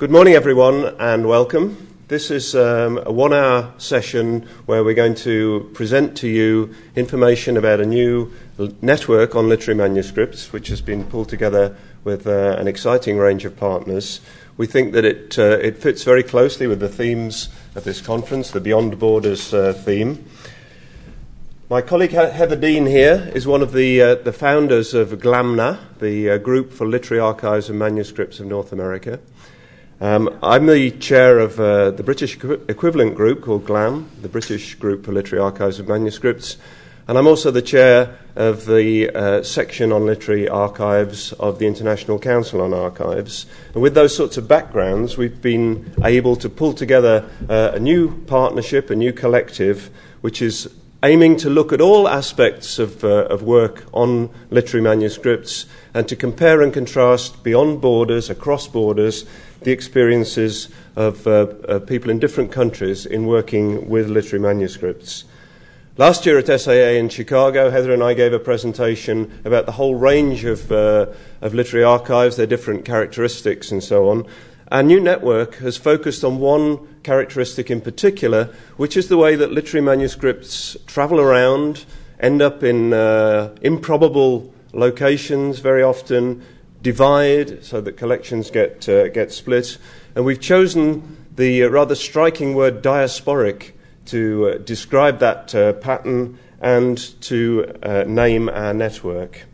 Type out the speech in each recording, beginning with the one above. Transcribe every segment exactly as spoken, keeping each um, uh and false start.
Good morning, everyone, and welcome. This is um, a one-hour session where we're going to present to you information about a new l- network on literary manuscripts, which has been pulled together with uh, an exciting range of partners. We think that it uh, it fits very closely with the themes of this conference, the Beyond Borders uh, theme. My colleague Heather Dean here is one of the uh, the founders of GLAMNA, the uh, Group for Literary Archives and Manuscripts of North America. Um, I'm the chair of uh, the British equi- equivalent group called GLAM, the British Group for Literary Archives and Manuscripts, and I'm also the chair of the uh, section on literary archives of the International Council on Archives. And with those sorts of backgrounds, we've been able to pull together uh, a new partnership, a new collective, which is aiming to look at all aspects of, uh, of work on literary manuscripts and to compare and contrast beyond borders, across borders, the experiences of uh, uh, people in different countries in working with literary manuscripts. Last year at S A A in Chicago, Heather and I gave a presentation about the whole range of, uh, of literary archives, their different characteristics and so on. Our new network has focused on one characteristic in particular, which is the way that literary manuscripts travel around, end up in uh, improbable locations very often, divide so that collections get uh, get split. And we've chosen the uh, rather striking word diasporic to uh, describe that uh, pattern and to uh, name our network.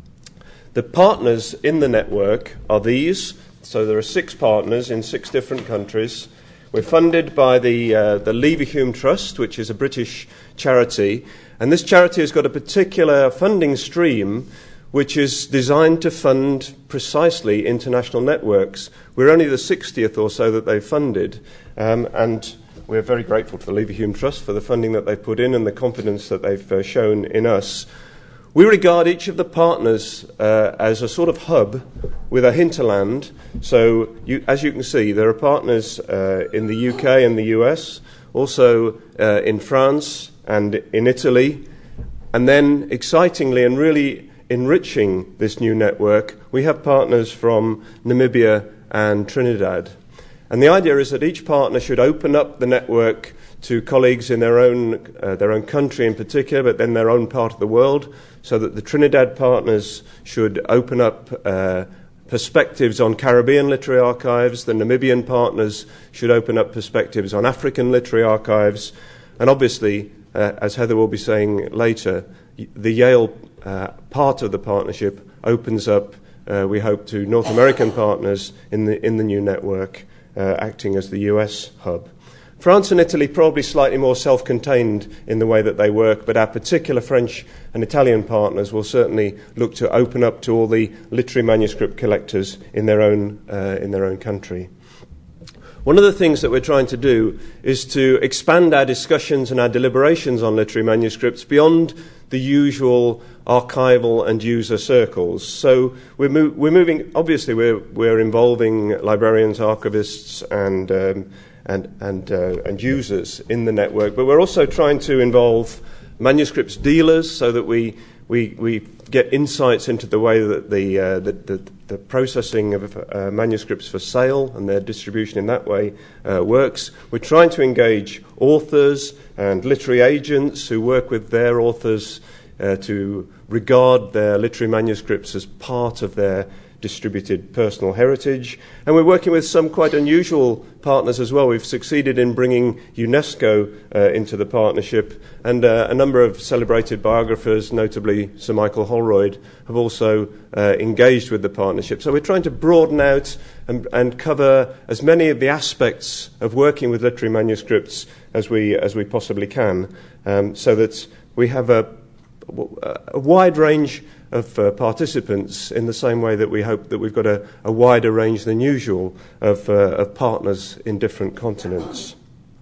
The partners in the network are these. So there are six partners in six different countries. We're funded by the uh, the Leverhulme Trust, which is a British charity, and this charity has got a particular funding stream which is designed to fund precisely international networks. We're only the sixtieth or so that they've funded, um, and we're very grateful to the Leverhulme Trust for the funding that they've put in and the confidence that they've uh, shown in us. We regard each of the partners uh, as a sort of hub with a hinterland. So, you, as you can see, there are partners uh, in the U K and the U S, also uh, in France and in Italy. And then, excitingly and really enriching this new network, we have partners from Namibia and Trinidad. And the idea is that each partner should open up the network to colleagues in their own uh, their own country in particular, but then their own part of the world, so that the Trinidad partners should open up uh, perspectives on Caribbean literary archives, the Namibian partners should open up perspectives on African literary archives, and obviously, uh, as Heather will be saying later, the Yale uh, part of the partnership opens up, uh, we hope, to North American partners in the in the new network, uh, acting as the U S hub. France and Italy probably slightly more self-contained in the way that they work, but our particular French and Italian partners will certainly look to open up to all the literary manuscript collectors in their own uh, in their own country. One of the things that we're trying to do is to expand our discussions and our deliberations on literary manuscripts beyond the usual archival and user circles. So we're, mo- we're moving, obviously we're, we're involving librarians, archivists and um, and and, uh, and users in the network, but we're also trying to involve manuscripts dealers so that we we, we get insights into the way that the uh, the, the, the processing of uh, manuscripts for sale and their distribution in that way uh, works. We're trying to engage authors and literary agents who work with their authors uh, to regard their literary manuscripts as part of their distributed personal heritage. And we're working with some quite unusual partners as well. We've succeeded in bringing UNESCO uh, into the partnership, and uh, a number of celebrated biographers, notably Sir Michael Holroyd, have also uh, engaged with the partnership. So we're trying to broaden out and, and cover as many of the aspects of working with literary manuscripts as we as we possibly can, um, so that we have a, a wide range of uh, participants, in the same way that we hope that we've got a, a wider range than usual of, uh, of partners in different continents.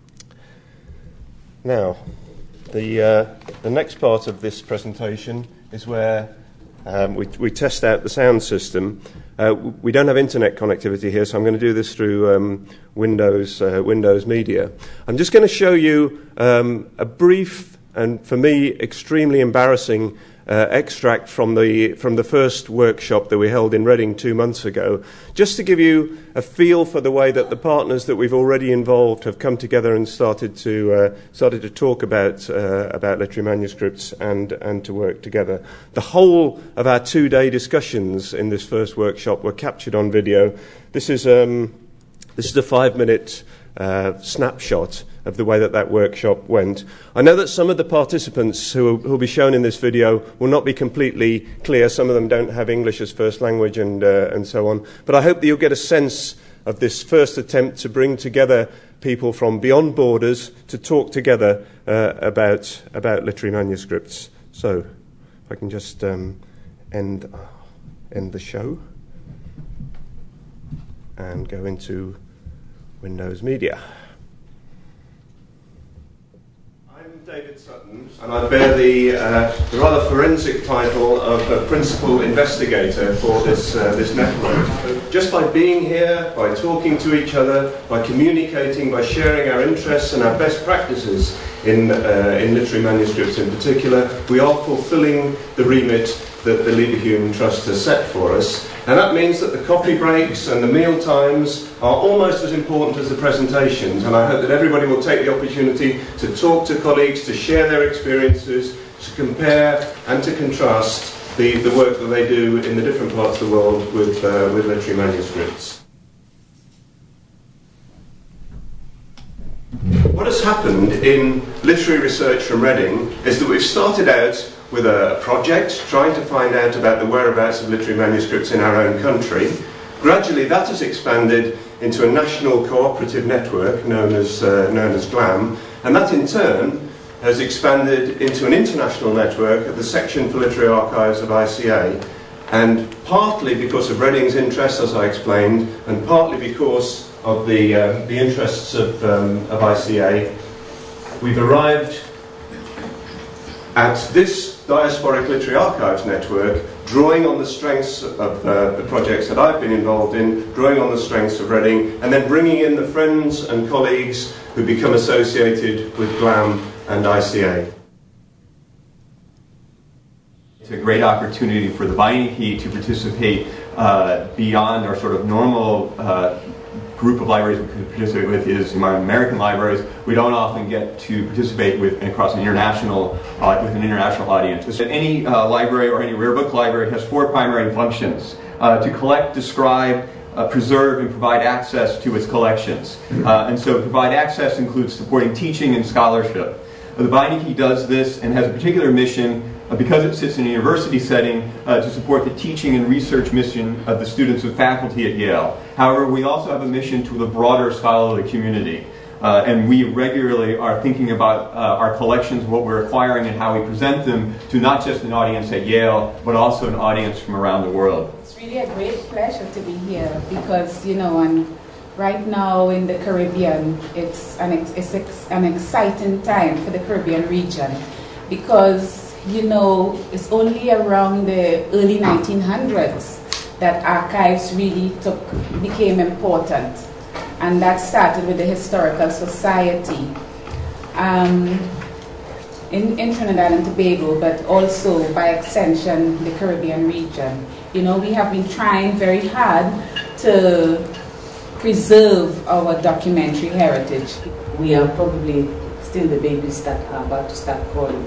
Now, the uh, the next part of this presentation is where um, we, we test out the sound system. Uh, we don't have internet connectivity here, so I'm going to do this through um, Windows uh, Windows Media. I'm just going to show you um, a brief and, for me, extremely embarrassing uh, extract from the from the first workshop that we held in Reading two months ago, just to give you a feel for the way that the partners that we've already involved have come together and started to uh, started to talk about uh, about literary manuscripts and and to work together. The whole of our two-day discussions in this first workshop were captured on video. This is um, this is a five-minute uh, snapshot of the way that that workshop went. I know that some of the participants who will be shown in this video will not be completely clear. Some of them don't have English as first language and uh, and so on. But I hope that you'll get a sense of this first attempt to bring together people from beyond borders to talk together uh, about about literary manuscripts. So, if I can just um, end uh, end the show and go into Windows Media. David Sutton, and I bear the, uh, the rather forensic title of uh, Principal Investigator for this, uh, this network. Just by being here, by talking to each other, by communicating, by sharing our interests and our best practices in, uh, in literary manuscripts in particular, we are fulfilling the remit that the Leverhulme Trust has set for us. And that means that the coffee breaks and the meal times are almost as important as the presentations, and I hope that everybody will take the opportunity to talk to colleagues, to share their experiences, to compare and to contrast the, the work that they do in the different parts of the world with, uh, with literary manuscripts. What has happened in literary research from Reading is that we've started out with a project trying to find out about the whereabouts of literary manuscripts in our own country. Gradually that has expanded into a national cooperative network known as, uh, known as GLAM, and that in turn has expanded into an international network at the Section for Literary Archives of I C A. And partly because of Reading's interest, as I explained, and partly because of the, uh, the interests of, um, of I C A, we've arrived at this Diasporic Literary Archives network, drawing on the strengths of uh, the projects that I've been involved in, drawing on the strengths of Reading, and then bringing in the friends and colleagues who become associated with GLAM and I C A. It's a great opportunity for the Beinecke to participate uh, beyond our sort of normal uh, group of libraries we could participate with is my American libraries. We don't often get to participate with across an international uh, with an international audience. Any uh, library or any rare book library has four primary functions: uh, to collect, describe, uh, preserve, and provide access to its collections. Uh, and so, provide access includes supporting teaching and scholarship. The Beinecke does this and has a particular mission, uh, because it sits in a university setting, uh, to support the teaching and research mission of the students and faculty at Yale. However, we also have a mission to the broader scholarly community. Uh, and we regularly are thinking about uh, our collections, what we're acquiring, and how we present them to not just an audience at Yale, but also an audience from around the world. It's really a great pleasure to be here because, you know, and right now in the Caribbean, it's an, ex it's ex an exciting time for the Caribbean region because, you know, it's only around the early nineteen hundreds that archives really took, became important. And that started with the Historical Society um, in, in Trinidad and Tobago, but also by extension the Caribbean region. You know, we have been trying very hard to preserve our documentary heritage. We are probably still the babies that are about to start crawling.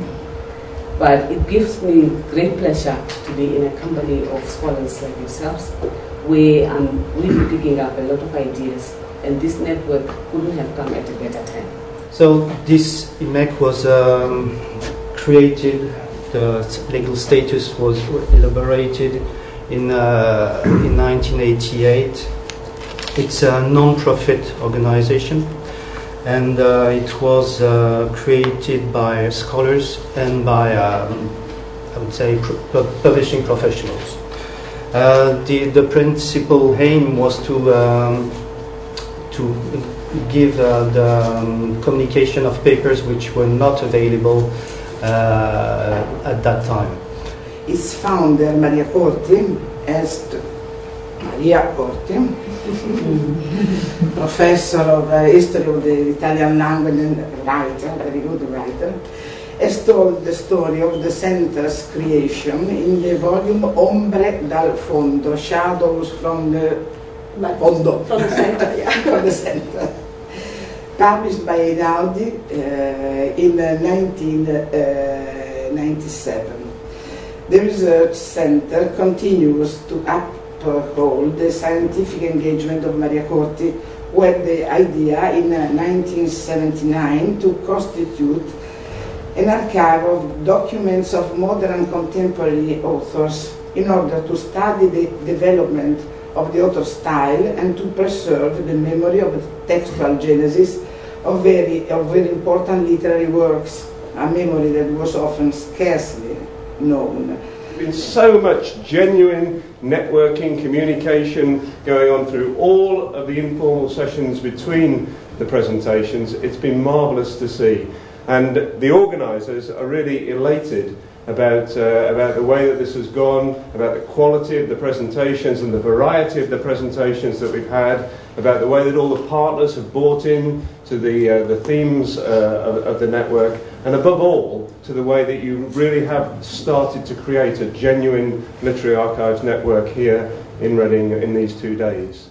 But it gives me great pleasure to be in a company of scholars like yourselves, where I'm really picking up a lot of ideas, and this network couldn't have come at a better time. So this I M E C was um, created, the legal status was elaborated in, uh, in nineteen eighty-eight. It's a non-profit organization, and uh, it was uh, created by scholars and by, um, I would say, pro publishing professionals. Uh, the, the principal aim was to, um, to give uh, the um, communication of papers which were not available uh, at that time. Its founder, Maria Corti, est Maria Corti, professor of uh, history of the Italian language and writer, very good writer, has told the story of the center's creation in the volume Ombre dal Fondo, Shadows from the Fondo, from the center, yeah. from the center, published by Einaudi uh, in uh, nineteen ninety-seven. The research center continues to uphold the scientific engagement of Maria Corti, who had the idea in uh, nineteen seventy-nine to constitute an archive of documents of modern contemporary authors in order to study the development of the author's style and to preserve the memory of the textual genesis of very, of very important literary works, a memory that was often scarcely known. There's been so much genuine networking, communication going on through all of the informal sessions between the presentations. It's been marvellous to see. And the organisers are really elated about, uh, about the way that this has gone, about the quality of the presentations and the variety of the presentations that we've had, about the way that all the partners have bought in to the, uh, the themes uh, of, of the network, and above all, to the way that you really have started to create a genuine literary archives network here in Reading in these two days.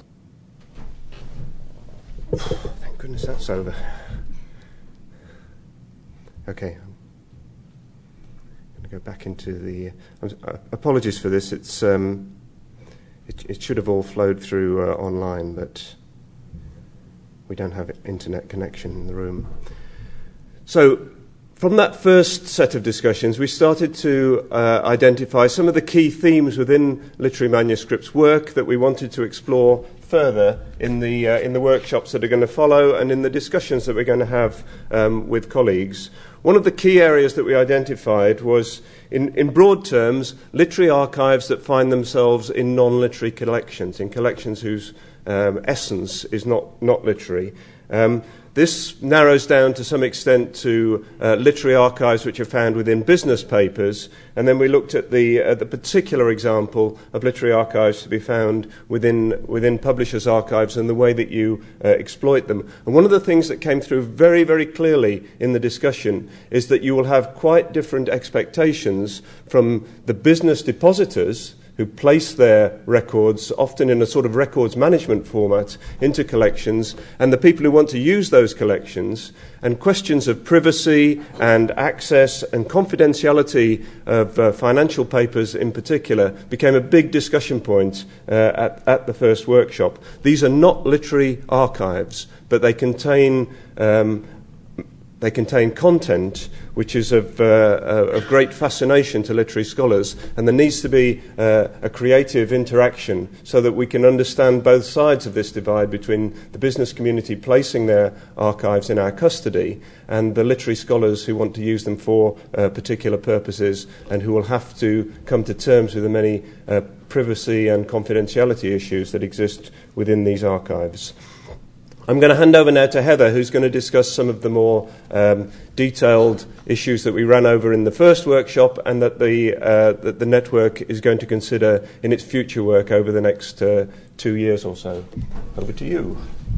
Thank goodness that's over. Okay, I'm going to go back into the... Uh, apologies for this, it's um, it, it should have all flowed through uh, online, but we don't have internet connection in the room. So, from that first set of discussions, we started to uh, identify some of the key themes within Literary Manuscripts work that we wanted to explore further in the uh, in the workshops that are going to follow and in the discussions that we're going to have um, with colleagues. One of the key areas that we identified was, in, in broad terms, literary archives that find themselves in non-literary collections, in collections whose um, essence is not, not literary. Um, This narrows down to some extent to uh, literary archives which are found within business papers, and then we looked at the, uh, the particular example of literary archives to be found within, within publishers' archives and the way that you uh, exploit them. And one of the things that came through very, very clearly in the discussion is that you will have quite different expectations from the business depositors who place their records, often in a sort of records management format, into collections, and the people who want to use those collections, and questions of privacy and access and confidentiality of uh, financial papers in particular became a big discussion point uh, at, at the first workshop. These are not literary archives, but they contain um, They contain content which is of, uh, of great fascination to literary scholars, and there needs to be uh, a creative interaction so that we can understand both sides of this divide between the business community placing their archives in our custody and the literary scholars who want to use them for uh, particular purposes and who will have to come to terms with the many uh, privacy and confidentiality issues that exist within these archives. I'm going to hand over now to Heather, who's going to discuss some of the more um, detailed issues that we ran over in the first workshop and that the, uh, that the network is going to consider in its future work over the next uh, two years or so. Over to you.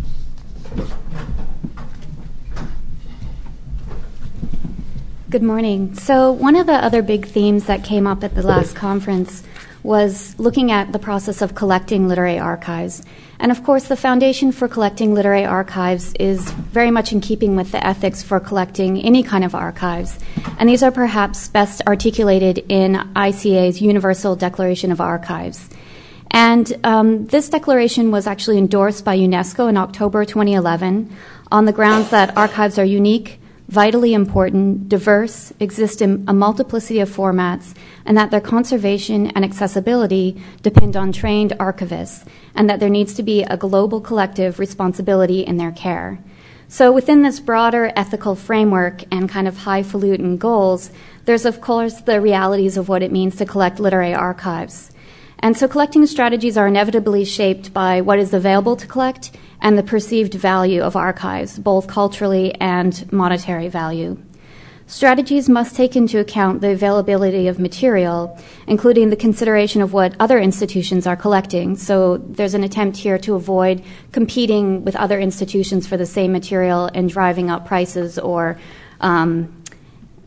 Good morning. So one of the other big themes that came up at the last conference was looking at the process of collecting literary archives. And of course, the foundation for collecting literary archives is very much in keeping with the ethics for collecting any kind of archives. And these are perhaps best articulated in I C A's Universal Declaration of Archives. And um, this declaration was actually endorsed by UNESCO in October twenty eleven on the grounds that archives are unique, vitally important, diverse, exist in a multiplicity of formats, and that their conservation and accessibility depend on trained archivists, and that there needs to be a global collective responsibility in their care. So within this broader ethical framework and kind of highfalutin goals, there's of course the realities of what it means to collect literary archives. And so collecting strategies are inevitably shaped by what is available to collect and the perceived value of archives, both culturally and monetary value. Strategies must take into account the availability of material, including the consideration of what other institutions are collecting. So there's an attempt here to avoid competing with other institutions for the same material and driving up prices or um,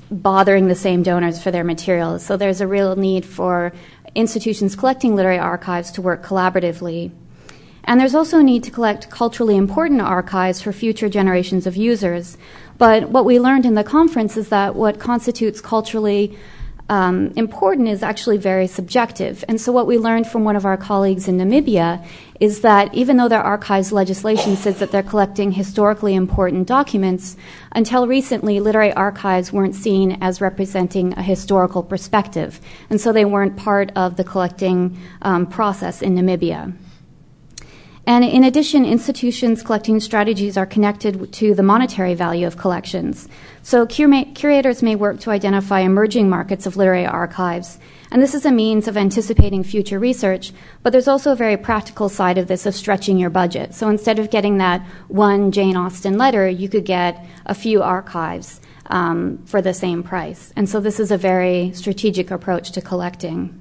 bothering the same donors for their materials. So there's a real need for institutions collecting literary archives to work collaboratively. And there's also a need to collect culturally important archives for future generations of users. But what we learned in the conference is that what constitutes culturally um, important is actually very subjective. And so what we learned from one of our colleagues in Namibia is that even though their archives legislation says that they're collecting historically important documents, until recently, literary archives weren't seen as representing a historical perspective. And so they weren't part of the collecting um, process in Namibia. And in addition, institutions' collecting strategies are connected to the monetary value of collections. So cur- curators may work to identify emerging markets of literary archives. And this is a means of anticipating future research, but there's also a very practical side of this of stretching your budget. So instead of getting that one Jane Austen letter, you could get a few archives um, for the same price. And so this is a very strategic approach to collecting.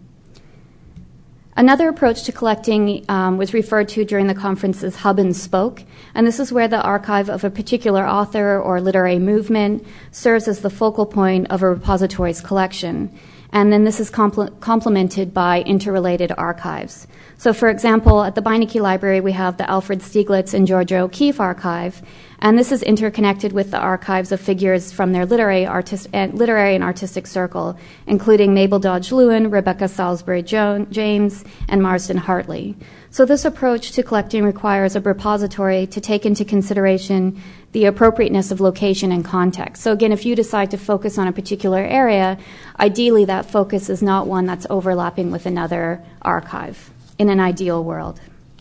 Another approach to collecting um, was referred to during the conference as hub and spoke, and this is where the archive of a particular author or literary movement serves as the focal point of a repository's collection. And then this is compl- complemented by interrelated archives. So, for example, at the Beinecke Library, we have the Alfred Stieglitz and Georgia O'Keeffe archive, and this is interconnected with the archives of figures from their literary, artist, uh, literary and artistic circle, including Mabel Dodge Lewin, Rebecca Salisbury James, and Marsden Hartley. So this approach to collecting requires a repository to take into consideration the appropriateness of location and context. So again, if you decide to focus on a particular area, ideally that focus is not one that's overlapping with another archive in an ideal world.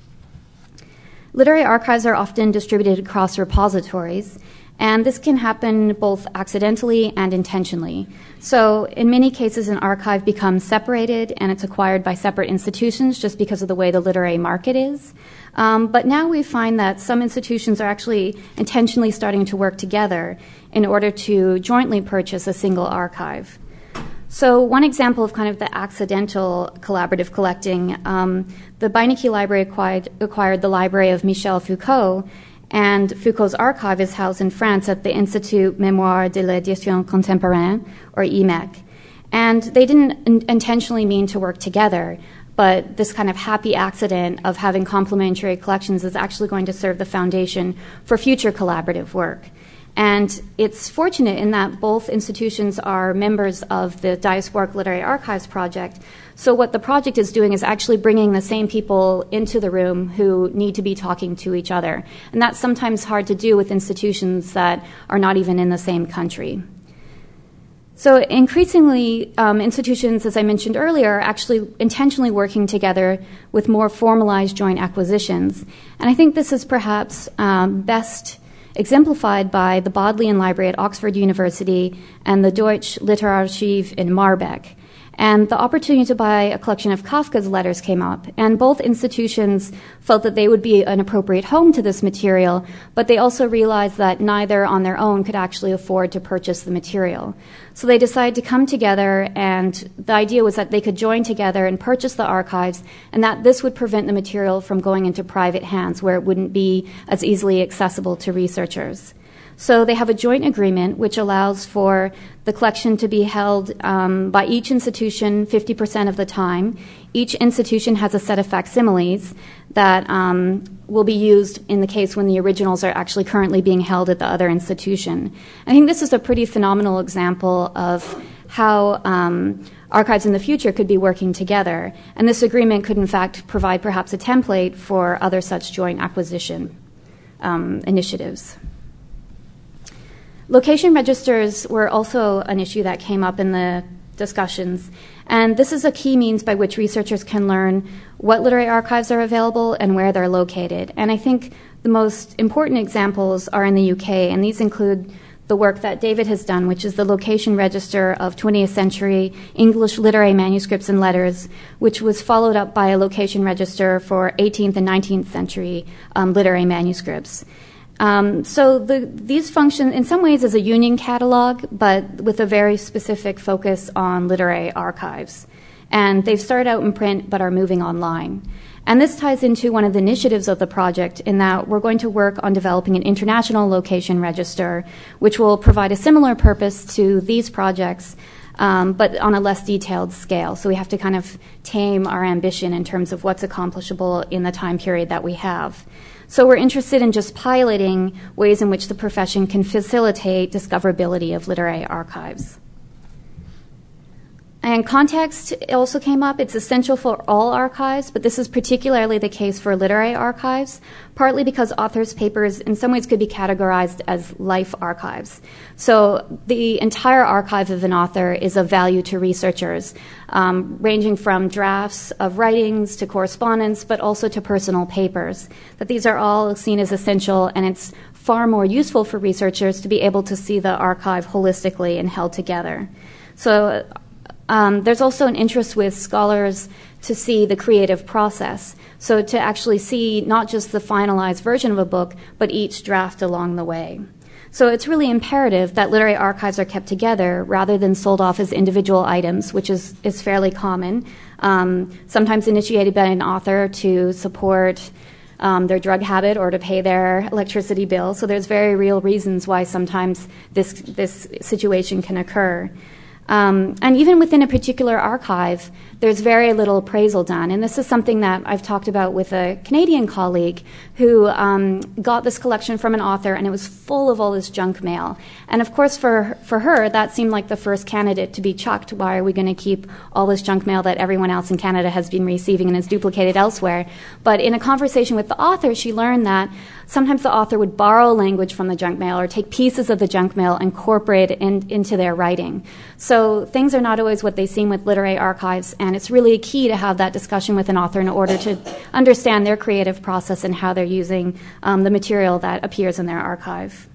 Literary archives are often distributed across repositories, and this can happen both accidentally and intentionally. So in many cases, an archive becomes separated and it's acquired by separate institutions just because of the way the literary market is. Um, but now we find that some institutions are actually intentionally starting to work together in order to jointly purchase a single archive. So one example of kind of the accidental collaborative collecting, um, the Beinecke Library acquired, acquired the library of Michel Foucault, and Foucault's archive is housed in France at the Institut Mémoire de l'Édition Contemporaine, or I M E C. And they didn't in- intentionally mean to work together, but this kind of happy accident of having complementary collections is actually going to serve the foundation for future collaborative work. And it's fortunate in that both institutions are members of the Diasporic Literary Archives Project. So what the project is doing is actually bringing the same people into the room who need to be talking to each other. And that's sometimes hard to do with institutions that are not even in the same country. So increasingly, um, institutions, as I mentioned earlier, are actually intentionally working together with more formalized joint acquisitions. And I think this is perhaps um, best exemplified by the Bodleian Library at Oxford University and the Deutsche Literarchiv in Marbeck. And the opportunity to buy a collection of Kafka's letters came up, and both institutions felt that they would be an appropriate home to this material, but they also realized that neither on their own could actually afford to purchase the material. So they decided to come together, and the idea was that they could join together and purchase the archives, and that this would prevent the material from going into private hands where it wouldn't be as easily accessible to researchers. So they have a joint agreement which allows for the collection to be held um, by each institution fifty percent of the time. Each institution has a set of facsimiles that um, will be used in the case when the originals are actually currently being held at the other institution. I think this is a pretty phenomenal example of how um, archives in the future could be working together. And this agreement could, in fact, provide perhaps a template for other such joint acquisition um, initiatives. Location registers were also an issue that came up in the discussions, and this is a key means by which researchers can learn what literary archives are available and where they're located. And I think the most important examples are in the U K, and these include the work that David has done, which is the Location Register of twentieth century English literary manuscripts and letters, which was followed up by a location register for eighteenth and nineteenth century um, literary manuscripts. Um, so the, these function in some ways as a union catalog, but with a very specific focus on literary archives. And they've started out in print but are moving online. And this ties into one of the initiatives of the project in that we're going to work on developing an international location register, which will provide a similar purpose to these projects, um, but on a less detailed scale. So we have to kind of tame our ambition in terms of what's accomplishable in the time period that we have. So we're interested in just piloting ways in which the profession can facilitate discoverability of literary archives. And context also came up. It's essential for all archives, but this is particularly the case for literary archives, partly because authors' papers in some ways could be categorized as life archives. So the entire archive of an author is of value to researchers, um, ranging from drafts of writings to correspondence, but also to personal papers. That these are all seen as essential, and it's far more useful for researchers to be able to see the archive holistically and held together. So Um, there's also an interest with scholars to see the creative process, so to actually see not just the finalized version of a book, but each draft along the way. So it's really imperative that literary archives are kept together rather than sold off as individual items, which is, is fairly common, um, sometimes initiated by an author to support um, their drug habit or to pay their electricity bill. So there's very real reasons why sometimes this, this situation can occur. Um, and even within a particular archive, there's very little appraisal done. And this is something that I've talked about with a Canadian colleague who um, got this collection from an author, and it was full of all this junk mail. And of course, for, for her, that seemed like the first candidate to be chucked. Why are we going to keep all this junk mail that everyone else in Canada has been receiving and is duplicated elsewhere? But in a conversation with the author, she learned that sometimes the author would borrow language from the junk mail or take pieces of the junk mail and incorporate it in, into their writing. So things are not always what they seem with literary archives, and it's really key to have that discussion with an author in order to understand their creative process and how they're using um, the material that appears in their archive.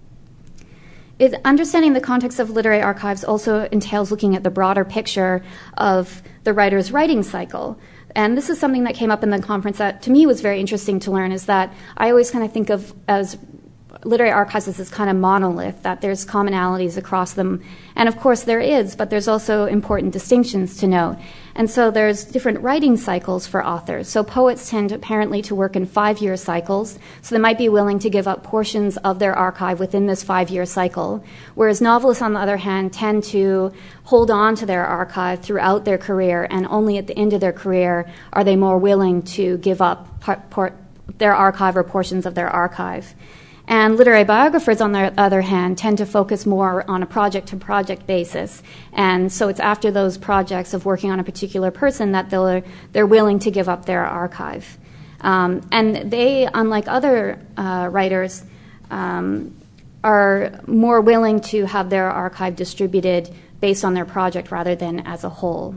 It, understanding the context of literary archives also entails looking at the broader picture of the writer's writing cycle. And this is something that came up in the conference that to me was very interesting to learn, is that I always kind of think of as literary archives as this kind of monolith, that there's commonalities across them. And of course there is, but there's also important distinctions to note. And so there's different writing cycles for authors. So poets tend apparently to work in five-year cycles, so they might be willing to give up portions of their archive within this five-year cycle, whereas novelists, on the other hand, tend to hold on to their archive throughout their career, and only at the end of their career are they more willing to give up part, part, their archive or portions of their archive. And literary biographers, on the other hand, tend to focus more on a project-to-project basis. And so it's after those projects of working on a particular person that they're, they're willing to give up their archive. Um, and they, unlike other uh, writers, um, are more willing to have their archive distributed based on their project rather than as a whole.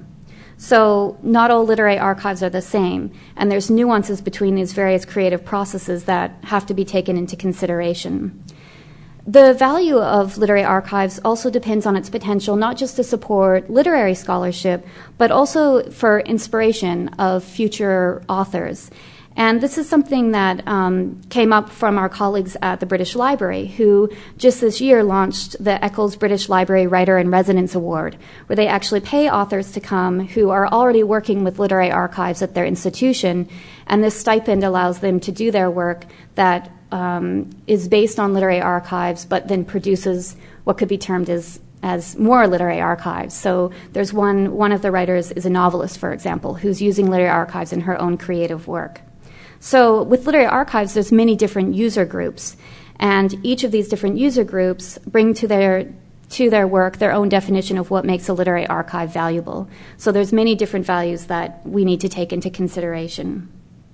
So not all literary archives are the same, and there's nuances between these various creative processes that have to be taken into consideration. The value of literary archives also depends on its potential not just to support literary scholarship, but also for inspiration of future authors. And this is something that um, came up from our colleagues at the British Library, who just this year launched the Eccles British Library Writer-in-Residence Award, where they actually pay authors to come who are already working with literary archives at their institution, and this stipend allows them to do their work that um, is based on literary archives, but then produces what could be termed as as more literary archives. So there's one, one of the writers is a novelist, for example, who's using literary archives in her own creative work. So with literary archives, there's many different user groups, and each of these different user groups bring to their to their work their own definition of what makes a literary archive valuable. So there's many different values that we need to take into consideration.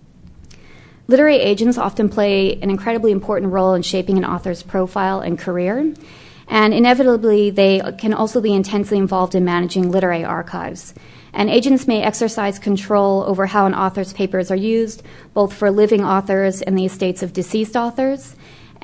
Literary agents often play an incredibly important role in shaping an author's profile and career, and inevitably they can also be intensely involved in managing literary archives. And agents may exercise control over how an author's papers are used, both for living authors and the estates of deceased authors.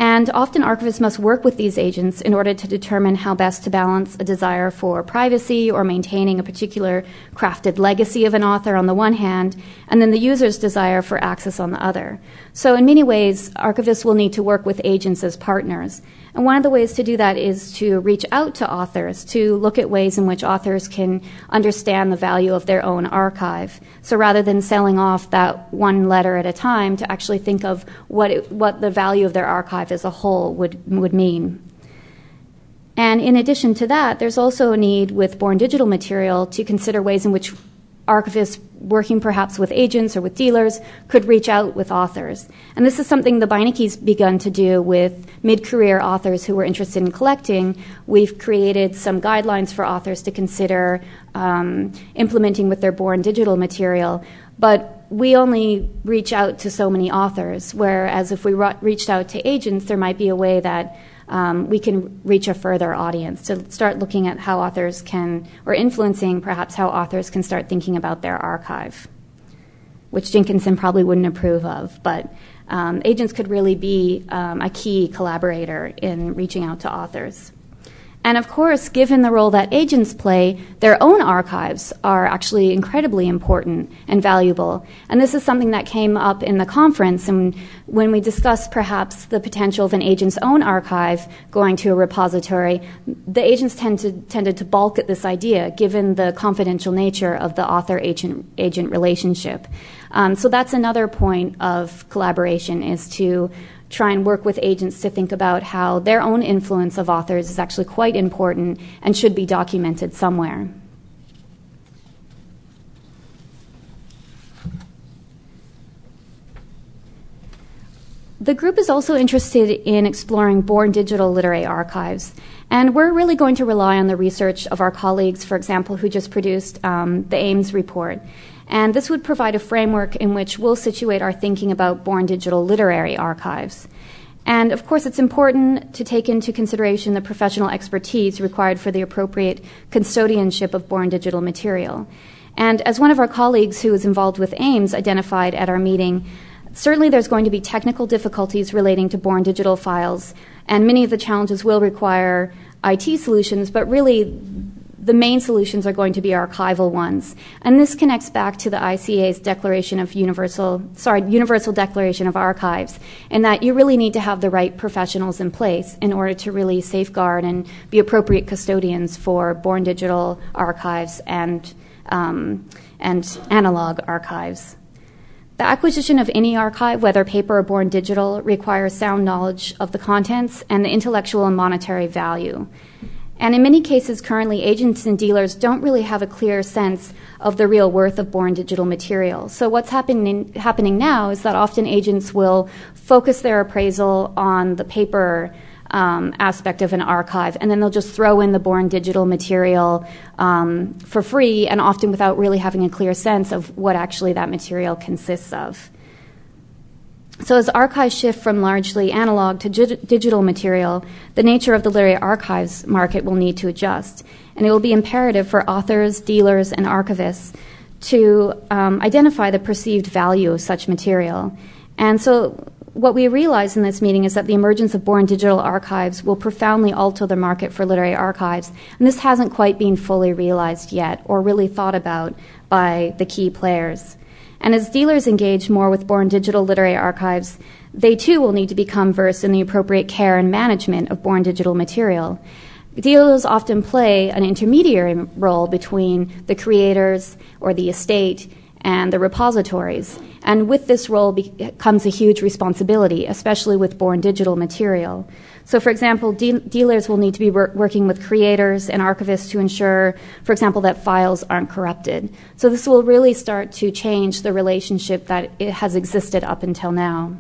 And often archivists must work with these agents in order to determine how best to balance a desire for privacy or maintaining a particular crafted legacy of an author on the one hand, and then the user's desire for access on the other. So in many ways, archivists will need to work with agents as partners. And one of the ways to do that is to reach out to authors, to look at ways in which authors can understand the value of their own archive. So rather than selling off that one letter at a time, to actually think of what it, what the value of their archive as a whole would, would mean. And in addition to that, there's also a need with Born Digital material to consider ways in which archivists working perhaps with agents or with dealers could reach out with authors. And this is something the Beinecke's begun to do with mid-career authors who were interested in collecting. We've created some guidelines for authors to consider um, implementing with their Born Digital material. But we only reach out to so many authors, whereas if we re- reached out to agents, there might be a way that Um, we can reach a further audience to start looking at how authors can, or influencing perhaps how authors can start thinking about their archive, which Jenkinson probably wouldn't approve of. But um, agents could really be um, a key collaborator in reaching out to authors. And of course, given the role that agents play, their own archives are actually incredibly important and valuable. And this is something that came up in the conference. And when we discussed perhaps the potential of an agent's own archive going to a repository, the agents tend to, tended to balk at this idea, given the confidential nature of the author-agent agent relationship. Um, so that's another point of collaboration, is to try and work with agents to think about how their own influence of authors is actually quite important and should be documented somewhere. The group is also interested in exploring Born Digital literary archives, and we're really going to rely on the research of our colleagues, for example, who just produced um, the Ames report. And this would provide a framework in which we'll situate our thinking about Born Digital literary archives. And of course, it's important to take into consideration the professional expertise required for the appropriate custodianship of Born Digital material. And as one of our colleagues who was involved with Ames identified at our meeting, certainly there's going to be technical difficulties relating to Born Digital files, and many of the challenges will require I T solutions, but really the main solutions are going to be archival ones. And this connects back to the I C A's Declaration of Universal, sorry, Universal Declaration of Archives, in that you really need to have the right professionals in place in order to really safeguard and be appropriate custodians for Born Digital archives and, um, and analog archives. The acquisition of any archive, whether paper or Born Digital, requires sound knowledge of the contents and the intellectual and monetary value. And in many cases, currently, agents and dealers don't really have a clear sense of the real worth of Born Digital material. So what's happening, happening now is that often agents will focus their appraisal on the paper um, aspect of an archive, and then they'll just throw in the Born Digital material um, for free, and often without really having a clear sense of what actually that material consists of. So as archives shift from largely analog to gi- digital material, the nature of the literary archives market will need to adjust. And it will be imperative for authors, dealers, and archivists to um, identify the perceived value of such material. And so what we realize in this meeting is that the emergence of Born Digital archives will profoundly alter the market for literary archives. And this hasn't quite been fully realized yet or really thought about by the key players. And as dealers engage more with Born Digital literary archives, they too will need to become versed in the appropriate care and management of Born Digital material. Dealers often play an intermediary role between the creators or the estate and the repositories. And with this role be- comes a huge responsibility, especially with Born Digital material. So, for example, de- dealers will need to be wor- working with creators and archivists to ensure, for example, that files aren't corrupted. So this will really start to change the relationship that it has existed up until now.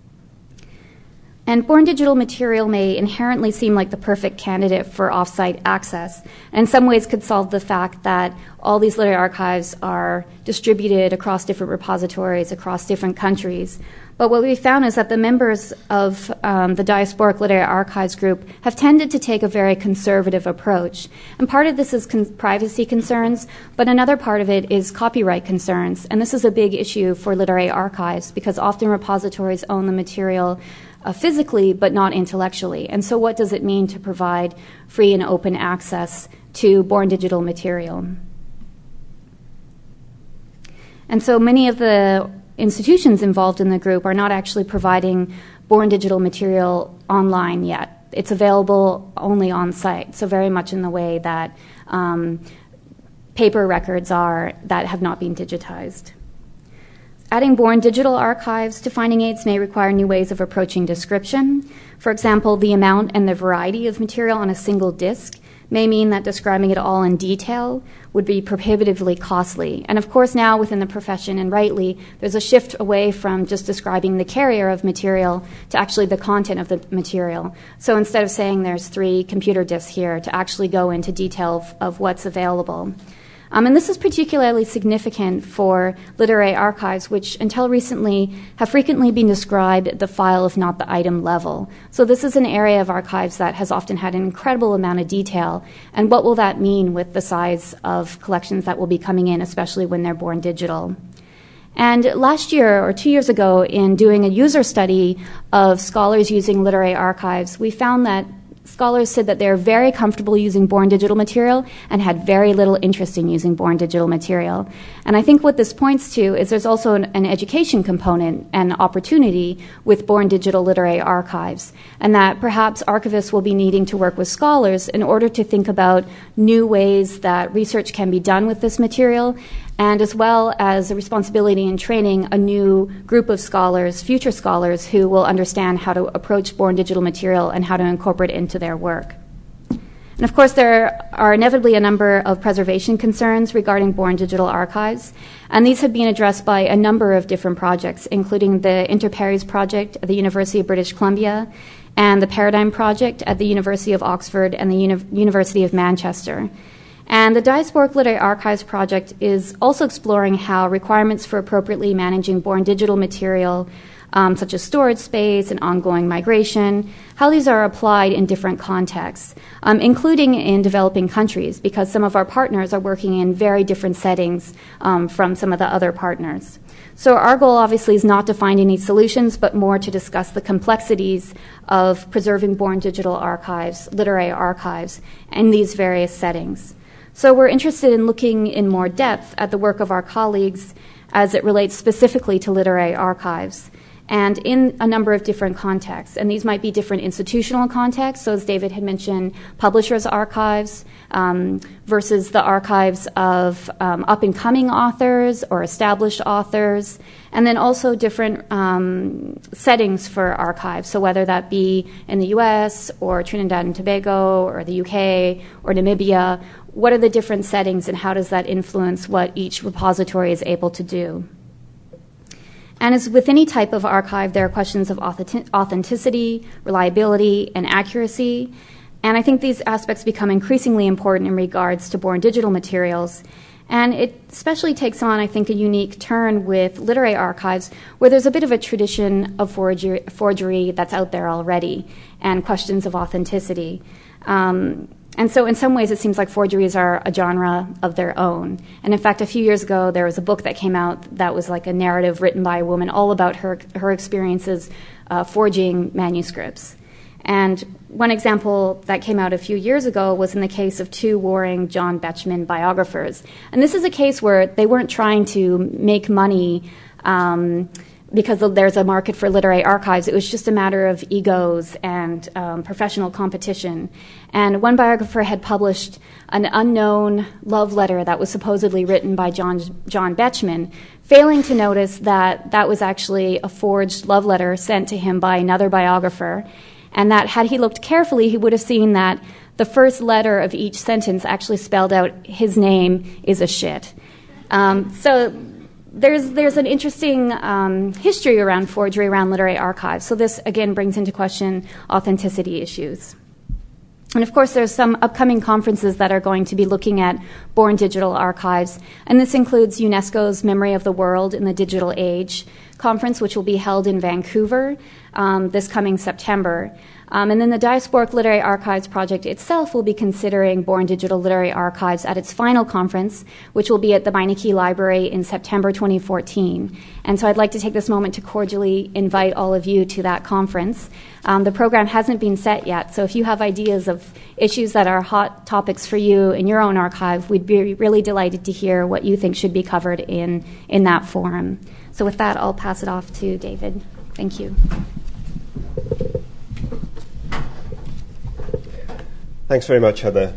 And Born Digital material may inherently seem like the perfect candidate for off-site access, and in some ways could solve the fact that all these literary archives are distributed across different repositories, across different countries. But what we found is that the members of um, the Diasporic Literary Archives group have tended to take a very conservative approach. And part of this is con- privacy concerns, but another part of it is copyright concerns. And this is a big issue for literary archives because often repositories own the material uh, physically but not intellectually. And so what does it mean to provide free and open access to born digital material? And so many of the institutions involved in the group are not actually providing born digital material online yet. It's available only on site, so very much in the way that um, paper records are that have not been digitized. Adding born digital archives to finding aids may require new ways of approaching description. For example, the amount and the variety of material on a single disk may mean that describing it all in detail would be prohibitively costly. And of course now within the profession, and rightly, there's a shift away from just describing the carrier of material to actually the content of the material. So instead of saying there's three computer disks here, to actually go into detail of, of what's available. Um, and this is particularly significant for literary archives, which until recently have frequently been described at the file, if not the item level. So this is an area of archives that has often had an incredible amount of detail. And what will that mean with the size of collections that will be coming in, especially when they're born digital? And last year, or two years ago, in doing a user study of scholars using literary archives, we found that scholars said that they're very comfortable using born digital material and had very little interest in using born digital material. And I think what this points to is there's also an, an education component and opportunity with born digital literary archives, and that perhaps archivists will be needing to work with scholars in order to think about new ways that research can be done with this material, and as well as a responsibility in training a new group of scholars, future scholars, who will understand how to approach born digital material and how to incorporate it into their work. And of course, there are inevitably a number of preservation concerns regarding born digital archives, and these have been addressed by a number of different projects, including the Inter Pares project at the University of British Columbia, and the Paradigm project at the University of Oxford and the Uni- University of Manchester. And the Diasporic Literary Archives project is also exploring how requirements for appropriately managing born digital material, um, such as storage space and ongoing migration, how these are applied in different contexts, um, including in developing countries, because some of our partners are working in very different settings um, from some of the other partners. So our goal obviously is not to find any solutions, but more to discuss the complexities of preserving born digital archives, literary archives, in these various settings. So we're interested in looking in more depth at the work of our colleagues as it relates specifically to literary archives, and in a number of different contexts. And these might be different institutional contexts, so as David had mentioned, publishers' archives um, versus the archives of um, up-and-coming authors or established authors, and then also different um, settings for archives, so whether that be in the U S or Trinidad and Tobago or the U K or Namibia, what are the different settings and how does that influence what each repository is able to do? And as with any type of archive, there are questions of authenticity, reliability, and accuracy. And I think these aspects become increasingly important in regards to born digital materials. And it especially takes on, I think, a unique turn with literary archives, where there's a bit of a tradition of forgery, forgery that's out there already, and questions of authenticity. Um, And so in some ways, it seems like forgeries are a genre of their own. And in fact, a few years ago, there was a book that came out that was like a narrative written by a woman all about her, her experiences uh, forging manuscripts. And one example that came out a few years ago was in the case of two warring John Betjeman biographers. And this is a case where they weren't trying to make money um, because there's a market for literary archives. It was just a matter of egos and um, professional competition. And one biographer had published an unknown love letter that was supposedly written by John, John Betjeman, failing to notice that that was actually a forged love letter sent to him by another biographer, and that had he looked carefully, he would have seen that the first letter of each sentence actually spelled out, his name is a shit. Um, so There's there's an interesting um, history around forgery around literary archives. So this, again, brings into question authenticity issues. And of course, there's some upcoming conferences that are going to be looking at born digital archives. And this includes UNESCO's Memory of the World in the Digital Age, conference, which will be held in Vancouver um, this coming September. Um, and then the Diasporic Literary Archives project itself will be considering Born Digital Literary Archives at its final conference, which will be at the Beinecke Library in September twenty fourteen. And so I'd like to take this moment to cordially invite all of you to that conference. Um, the program hasn't been set yet, so if you have ideas of issues that are hot topics for you in your own archive, we'd be really delighted to hear what you think should be covered in, in that forum. So with that, I'll pass it off to David. Thank you. Thanks very much, Heather.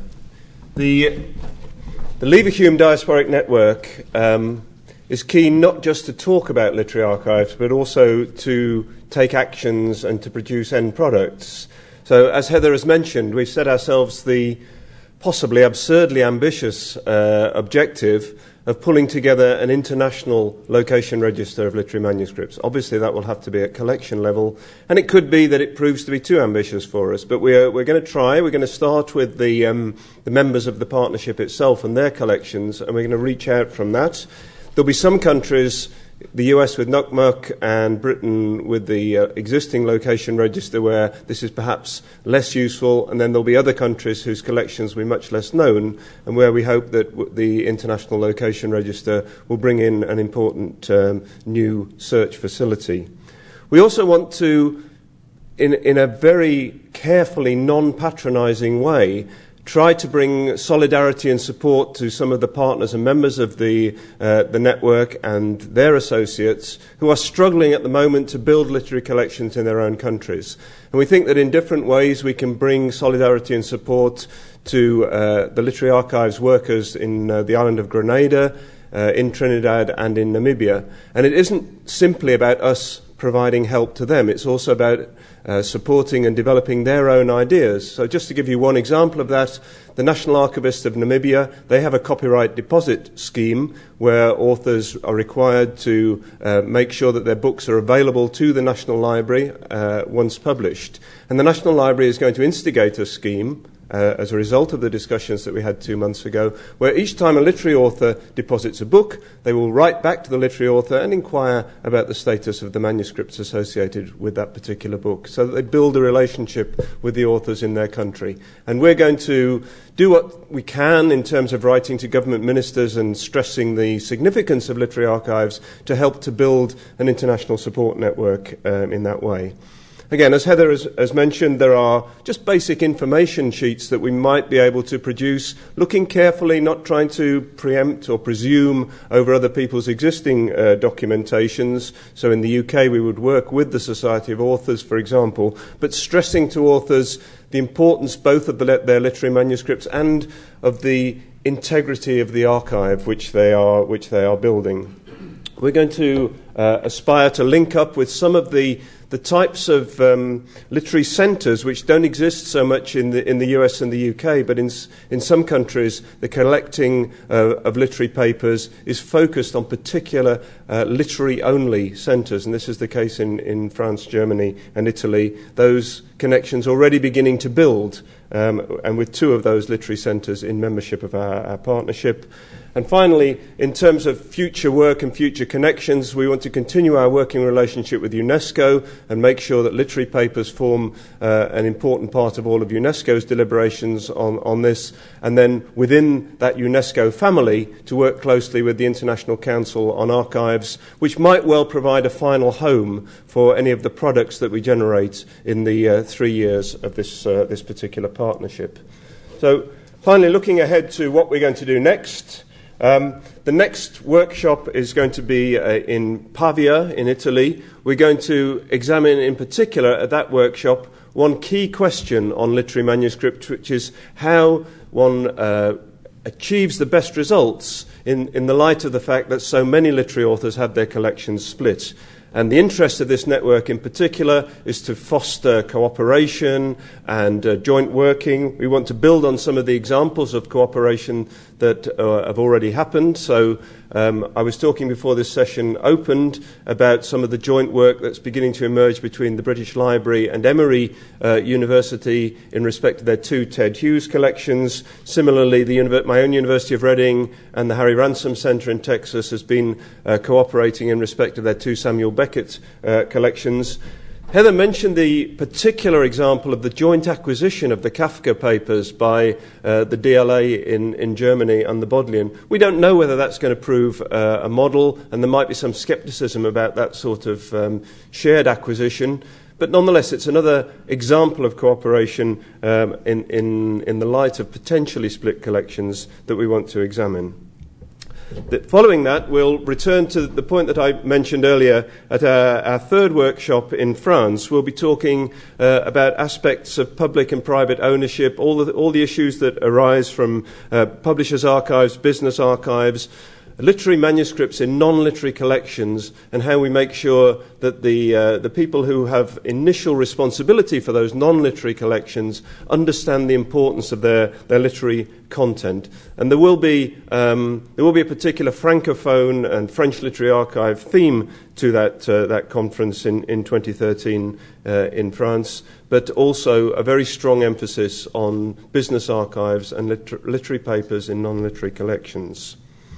The, the Leverhulme Diasporic Network um, is keen not just to talk about literary archives, but also to take actions and to produce end products. So, as Heather has mentioned, we've set ourselves the possibly absurdly ambitious uh, objective of pulling together an international location register of literary manuscripts. Obviously, that will have to be at collection level, and it could be that it proves to be too ambitious for us. But we're, we're going to try. We're going to start with the, um, the members of the partnership itself and their collections, and we're going to reach out from that. There'll be some countries, the U S with N U C M U C and Britain with the uh, existing location register, where this is perhaps less useful, and then there'll be other countries whose collections will be much less known, and where we hope that w- the International Location Register will bring in an important um, new search facility. We also want to, in, in a very carefully non-patronising way, try to bring solidarity and support to some of the partners and members of the, uh, the network and their associates who are struggling at the moment to build literary collections in their own countries. And we think that in different ways we can bring solidarity and support to uh, the literary archives workers in uh, the island of Grenada, uh, in Trinidad and in Namibia. And it isn't simply about us providing help to them, it's also about Uh, supporting and developing their own ideas. So just to give you one example of that, the National Archivist of Namibia, they have a copyright deposit scheme where authors are required to uh, make sure that their books are available to the National Library uh, once published. And the National Library is going to instigate a scheme Uh, as a result of the discussions that we had two months ago, where each time a literary author deposits a book, they will write back to the literary author and inquire about the status of the manuscripts associated with that particular book, so that they build a relationship with the authors in their country. And we're going to do what we can in terms of writing to government ministers and stressing the significance of literary archives to help to build an international support network um, in that way. Again, as Heather has, has mentioned, there are just basic information sheets that we might be able to produce, looking carefully, not trying to preempt or presume over other people's existing uh, documentations. So in the U K, we would work with the Society of Authors, for example, but stressing to authors the importance both of the, their literary manuscripts and of the integrity of the archive which they are, which they are building. We're going to uh, aspire to link up with some of the the types of um, literary centres which don't exist so much in the in the U S and the U K, but in in some countries the collecting uh, of literary papers is focused on particular uh, literary-only centres, and this is the case in, in France, Germany and Italy. Those connections already beginning to build, um, and with two of those literary centres in membership of our, our partnership. And finally, in terms of future work and future connections, we want to continue our working relationship with UNESCO and make sure that literary papers form uh, an important part of all of UNESCO's deliberations on, on this. And then within that UNESCO family, to work closely with the International Council on Archives, which might well provide a final home for any of the products that we generate in the uh, three years of this, uh, this particular partnership. So finally, looking ahead to what we're going to do next. Um, the next workshop is going to be uh, in Pavia in Italy. We're going to examine in particular at that workshop one key question on literary manuscript, which is how one uh, achieves the best results in, in the light of the fact that so many literary authors have their collections split. And the interest of this network in particular is to foster cooperation and uh, joint working. We want to build on some of the examples of cooperation that uh, have already happened. So um, I was talking before this session opened about some of the joint work that's beginning to emerge between the British Library and Emory uh, University in respect to their two Ted Hughes collections. Similarly, the univer- my own University of Reading and the Harry Ransom Center in Texas has been uh, cooperating in respect of their two Samuel Beckett uh, collections. Heather mentioned the particular example of the joint acquisition of the Kafka papers by uh, the D L A in, in Germany and the Bodleian. We don't know whether that's going to prove uh, a model, and there might be some scepticism about that sort of um, shared acquisition. But nonetheless, it's another example of cooperation um, in, in, in the light of potentially split collections that we want to examine. The, following that, we'll return to the point that I mentioned earlier at our, our third workshop in France. We'll be talking uh, about aspects of public and private ownership, all the, all the issues that arise from uh, publishers' archives, business archives, literary manuscripts in non-literary collections, and how we make sure that the uh, the people who have initial responsibility for those non-literary collections understand the importance of their, their literary content. And there will be um, there will be a particular francophone and French literary archive theme to that uh, that conference in in twenty thirteen uh, in France, but also a very strong emphasis on business archives and liter- literary papers in non-literary collections.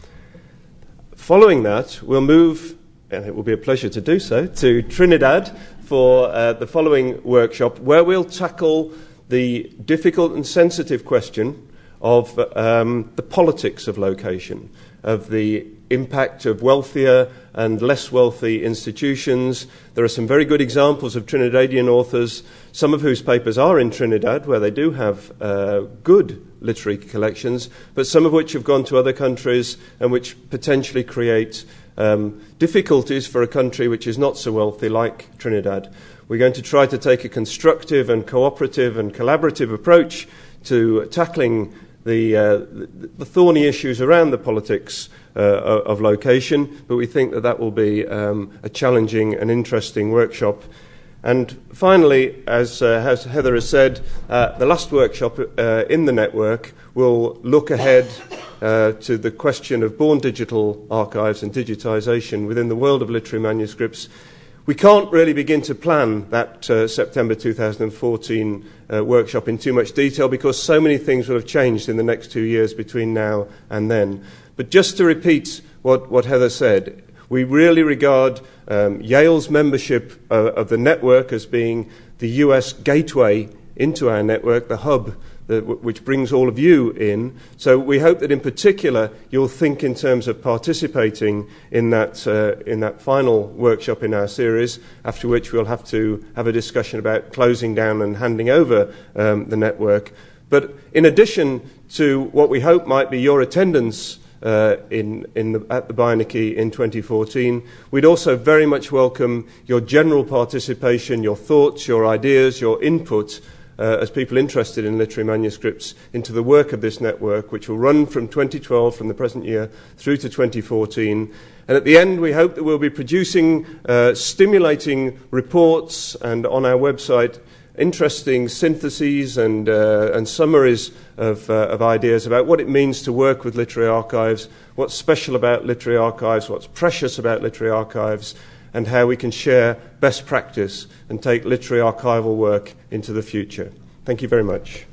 Following that, we'll move, and it will be a pleasure to do so, to Trinidad for uh, the following workshop, where we'll tackle the difficult and sensitive question of um, the politics of location, of the impact of wealthier and less wealthy institutions. There are some very good examples of Trinidadian authors, some of whose papers are in Trinidad, where they do have uh, good literary collections, but some of which have gone to other countries and which potentially create um, difficulties for a country which is not so wealthy like Trinidad. We're going to try to take a constructive and cooperative and collaborative approach to tackling the, uh, the, the thorny issues around the politics uh, of location, but we think that that will be um, a challenging and interesting workshop. And finally, as, uh, as Heather has said, uh, the last workshop uh, in the network will look ahead uh, to the question of born digital archives and digitisation within the world of literary manuscripts. We can't really begin to plan that uh, September two thousand fourteen uh, workshop in too much detail because so many things will have changed in the next two years between now and then. But just to repeat what, what Heather said, we really regard um, Yale's membership uh, of the network as being the U S gateway into our network, the hub that w- which brings all of you in. So we hope that in particular you'll think in terms of participating in that uh, in that final workshop in our series, after which we'll have to have a discussion about closing down and handing over um, the network. But in addition to what we hope might be your attendance Uh, in, in the, at the Beinecke in twenty fourteen. We'd also very much welcome your general participation, your thoughts, your ideas, your input uh, as people interested in literary manuscripts into the work of this network, which will run from twenty twelve, from the present year, through to twenty fourteen. And at the end, we hope that we'll be producing uh, stimulating reports and on our website interesting syntheses and uh, and summaries of uh, of ideas about what it means to work with literary archives, what's special about literary archives, what's precious about literary archives, and how we can share best practice and take literary archival work into the future. Thank you very much.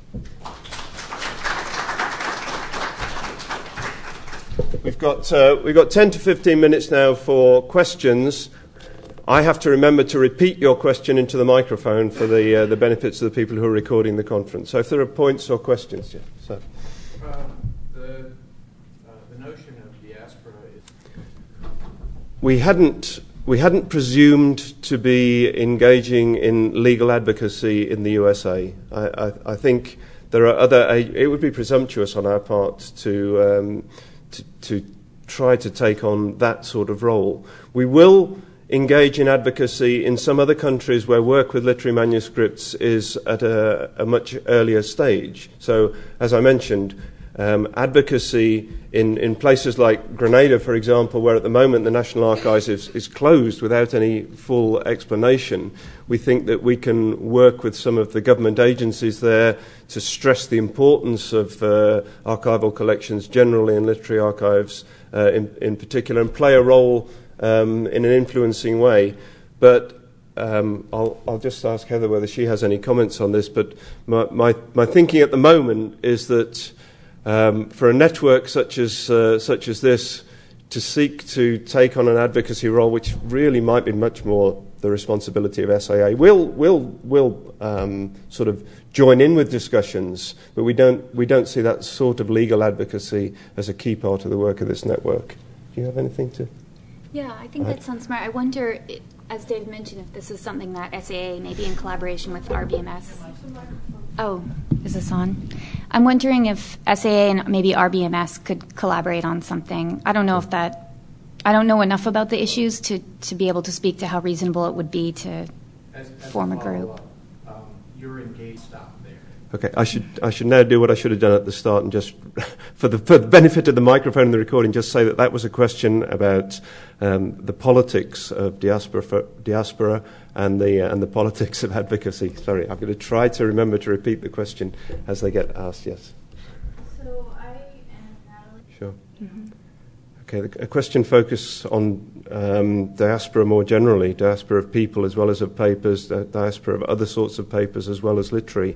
We've got uh, we've got ten to fifteen minutes now for questions. I have to remember to repeat your question into the microphone for the uh, the benefits of the people who are recording the conference. So if there are points or questions, yeah. So. Um, the, uh, the notion of diaspora is... We hadn't, we hadn't presumed to be engaging in legal advocacy in the U S A. I, I, I think there are other... It would be presumptuous on our part to, um, to, to try to take on that sort of role. We will engage in advocacy in some other countries where work with literary manuscripts is at a, a much earlier stage. So, as I mentioned, um, advocacy in, in places like Grenada, for example, where at the moment the National Archives is, is closed without any full explanation. We think that we can work with some of the government agencies there to stress the importance of uh, archival collections generally and literary archives uh, in, in particular, and play a role um, in an influencing way. But Um, I'll, I'll just ask Heather whether she has any comments on this, but my, my, my thinking at the moment is that um, for a network such as, uh, such as this to seek to take on an advocacy role, which really might be much more the responsibility of S A A, we'll, we'll, we'll um, sort of join in with discussions, but we don't, we don't see that sort of legal advocacy as a key part of the work of this network. Do you have anything to... Yeah, I think that sounds smart. I wonder, as Dave mentioned, if this is something that S A A, maybe in collaboration with R B M S. Oh, is this on? I'm wondering if S A A and maybe R B M S could collaborate on something. I don't know if that, I don't know enough about the issues to, to be able to speak to how reasonable it would be to as, as form a group. Um, you're engaged, stop there. Okay, I should I should now do what I should have done at the start and just, for the, for the benefit of the microphone and the recording, just say that that was a question about um, the politics of diaspora, for, diaspora and the uh, and the politics of advocacy. Sorry, I'm going to try to remember to repeat the question as they get asked. Yes. So I and Natalie. Sure. Mm-hmm. Okay, the, a question focused on um, diaspora more generally, diaspora of people as well as of papers, uh, diaspora of other sorts of papers as well as literary.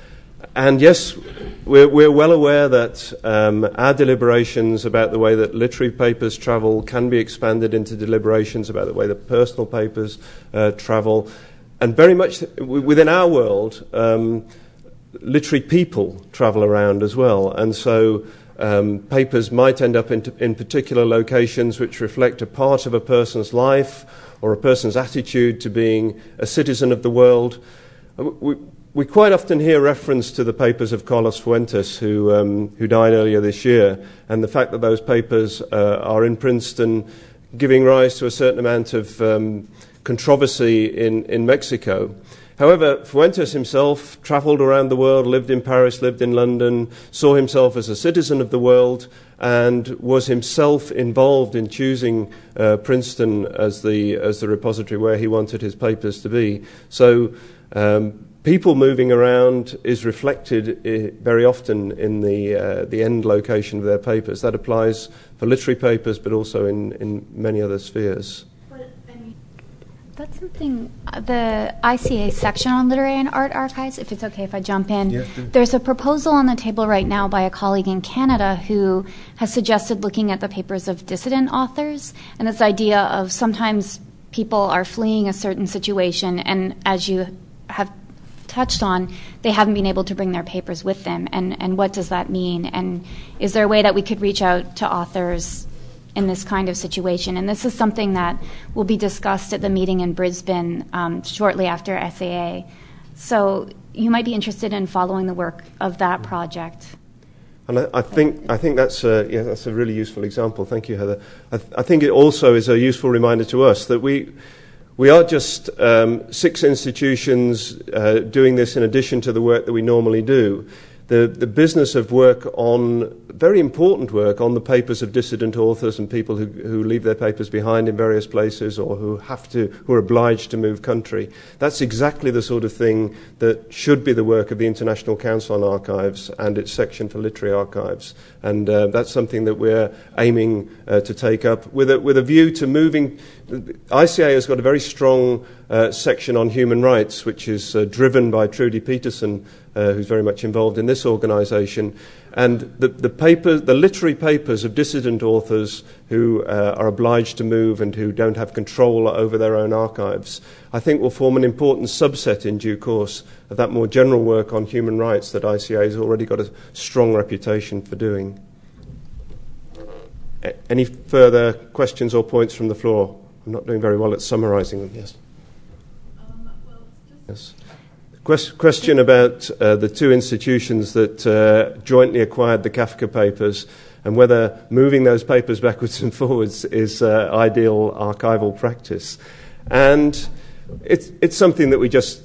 And yes, we're, we're well aware that um, our deliberations about the way that literary papers travel can be expanded into deliberations about the way that personal papers uh, travel. And very much th- within our world, um, literary people travel around as well. And so um, papers might end up in, t- in particular locations which reflect a part of a person's life or a person's attitude to being a citizen of the world. We, We quite often hear reference to the papers of Carlos Fuentes, who um, who died earlier this year, and the fact that those papers uh, are in Princeton, giving rise to a certain amount of um, controversy in, in Mexico. However, Fuentes himself travelled around the world, lived in Paris, lived in London, saw himself as a citizen of the world, and was himself involved in choosing uh, Princeton as the as the repository where he wanted his papers to be. So. Um, People moving around is reflected uh, very often in the uh, the end location of their papers. That applies for literary papers, but also in, in many other spheres. That's something, uh, the I C A section on literary and art archives, if it's okay if I jump in, Yeah, there's a proposal on the table right now by a colleague in Canada who has suggested looking at the papers of dissident authors, and this idea of sometimes people are fleeing a certain situation, and as you have touched on, they haven't been able to bring their papers with them, and, and what does that mean? And is there a way that we could reach out to authors in this kind of situation? And this is something that will be discussed at the meeting in Brisbane um, shortly after S A A. So you might be interested in following the work of that project. And I, I think I think that's a, yeah, that's a really useful example. Thank you, Heather. I, th- I think it also is a useful reminder to us that we we are just um, six institutions uh, doing this in addition to the work that we normally do. The, the business of work on, very important work on the papers of dissident authors and people who, who leave their papers behind in various places or who have to, who are obliged to move country. That's exactly the sort of thing that should be the work of the International Council on Archives and its section for literary archives. And uh, that's something that we're aiming uh, to take up with a, with a view to moving. I C A has got a very strong uh, section on human rights, which is uh, driven by Trudy Peterson, Uh, who's very much involved in this organisation, and the, the paper, the literary papers of dissident authors who uh, are obliged to move and who don't have control over their own archives, I think will form an important subset in due course of that more general work on human rights that I C A has already got a strong reputation for doing. A- any further questions or points from the floor? I'm not doing very well at summarising them. Yes. Um, well, it's just Yes. Question about uh, the two institutions that uh, jointly acquired the Kafka papers and whether moving those papers backwards and forwards is uh, ideal archival practice. And it's, it's something that we just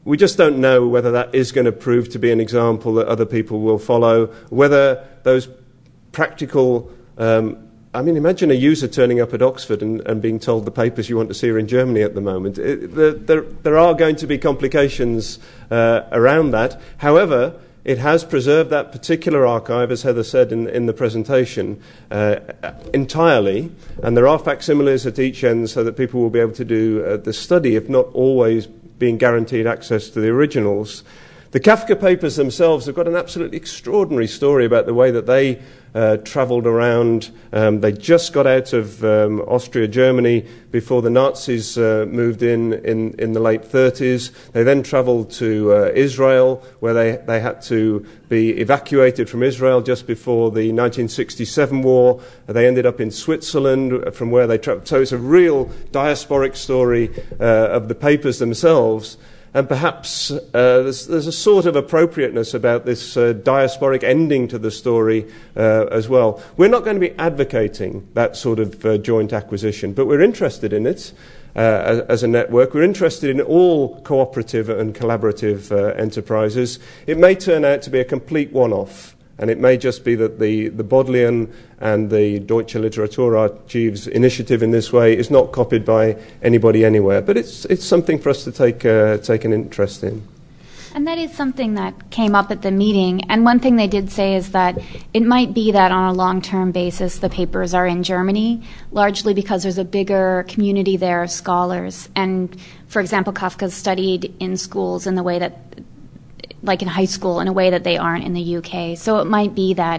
we just don't know whether that is going to prove to be an example that other people will follow, whether those practical... Um, I mean, imagine a user turning up at Oxford and, and being told the papers you want to see are in Germany at the moment. It, the, there, there are going to be complications uh, around that. However, it has preserved that particular archive, as Heather said in, in the presentation, uh, entirely. And there are facsimiles at each end so that people will be able to do uh, the study, if not always being guaranteed access to the originals. The Kafka papers themselves have got an absolutely extraordinary story about the way that they uh, travelled around. Um, they just got out of um, Austria, Germany, before the Nazis uh, moved in, in in the late thirties. They then travelled to uh, Israel, where they, they had to be evacuated from Israel just before the nineteen sixty-seven war. They ended up in Switzerland, from where they travelled. So it's a real diasporic story uh, of the papers themselves. And perhaps uh, there's, there's a sort of appropriateness about this uh, diasporic ending to the story uh, as well. We're not going to be advocating that sort of uh, joint acquisition, but we're interested in it uh, as, as a network. We're interested in all cooperative and collaborative uh, enterprises. It may turn out to be a complete one-off. And it may just be that the, the Bodleian and the Deutsche Literaturarchiv's initiative in this way is not copied by anybody anywhere. But it's it's something for us to take uh, take an interest in. And that is something that came up at the meeting. And one thing they did say is that it might be that on a long-term basis the papers are in Germany, largely because there's a bigger community there of scholars. And, for example, Kafka's studied in schools in the way that like in high school, in a way that they aren't in the U K. So it might be that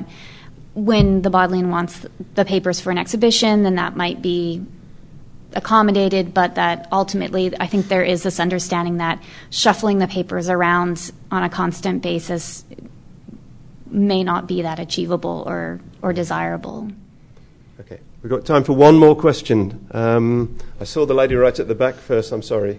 when the Bodleian wants the papers for an exhibition, then that might be accommodated, but that ultimately I think there is this understanding that shuffling the papers around on a constant basis may not be that achievable or, or desirable. Okay, we've got time for one more question. Um, I saw the lady right at the back first, I'm sorry.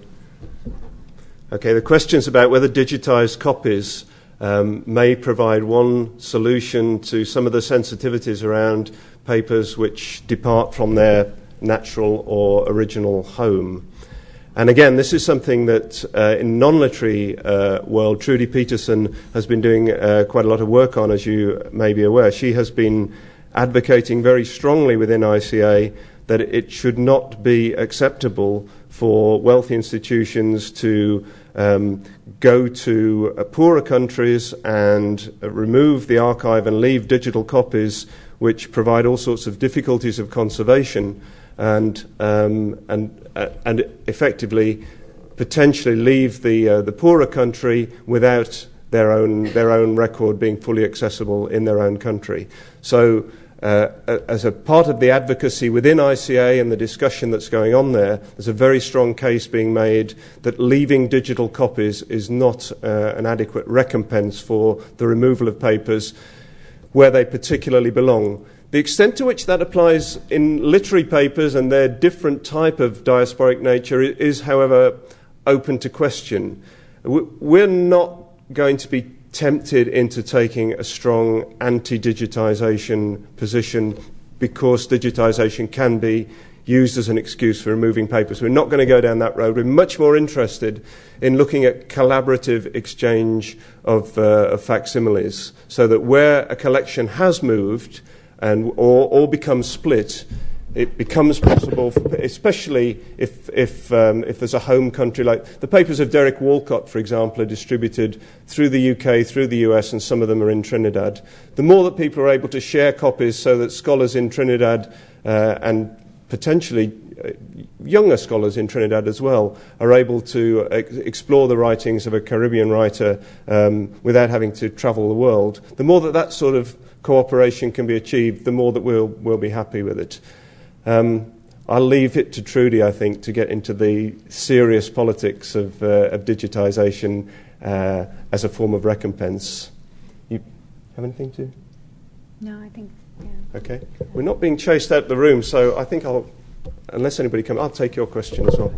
Okay, the question's about whether digitised copies um, may provide one solution to some of the sensitivities around papers which depart from their natural or original home. And again, this is something that uh, in non-literary uh, world, Trudy Peterson has been doing uh, quite a lot of work on, as you may be aware. She has been advocating very strongly within I C A that it should not be acceptable for wealthy institutions to um, go to uh, poorer countries and uh, remove the archive and leave digital copies which provide all sorts of difficulties of conservation and um, and uh, and effectively potentially leave the uh, the poorer country without their own their own record being fully accessible in their own country. So Uh, as a part of the advocacy within I C A and the discussion that's going on there, there's a very strong case being made that leaving digital copies is not uh, an adequate recompense for the removal of papers where they particularly belong. The extent to which that applies in literary papers and their different type of diasporic nature is, however, open to question. We're not going to be tempted into taking a strong anti-digitisation position because digitisation can be used as an excuse for removing papers. We're not going to go down that road. We're much more interested in looking at collaborative exchange of, uh, of facsimiles, so that where a collection has moved and or, or becomes split, it becomes possible, for, especially if if, um, if there's a home country. Like the papers of Derek Walcott, for example, are distributed through the U K, through the U S, and some of them are in Trinidad. The more that people are able to share copies so that scholars in Trinidad uh, and potentially uh, younger scholars in Trinidad as well are able to ex- explore the writings of a Caribbean writer um, without having to travel the world, the more that that sort of cooperation can be achieved, the more that we'll, we'll be happy with it. Um, I'll leave it to Trudy, I think, to get into the serious politics of, uh, of digitisation uh, as a form of recompense. You have anything to? No, I think, yeah. Okay. We're not being chased out of the room, so I think I'll, unless anybody comes, I'll take your question as well.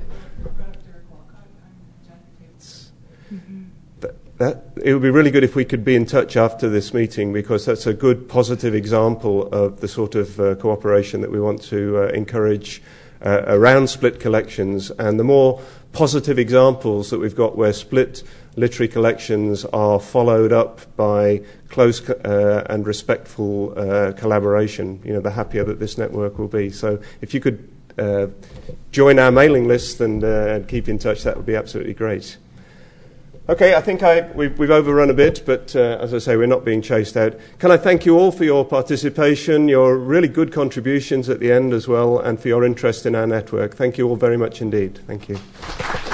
Mm-hmm. That, that, it would be really good if we could be in touch after this meeting, because that's a good positive example of the sort of uh, cooperation that we want to uh, encourage uh, around split collections, and the more positive examples that we've got where split literary collections are followed up by close uh, and respectful uh, collaboration, you know, the happier that this network will be. So if you could uh, join our mailing list and, uh, and keep in touch, that would be absolutely great. Okay, I think I, we've, we've overrun a bit, but uh, as I say, we're not being chased out. Can I thank you all for your participation, your really good contributions at the end as well, and for your interest in our network. Thank you all very much indeed. Thank you.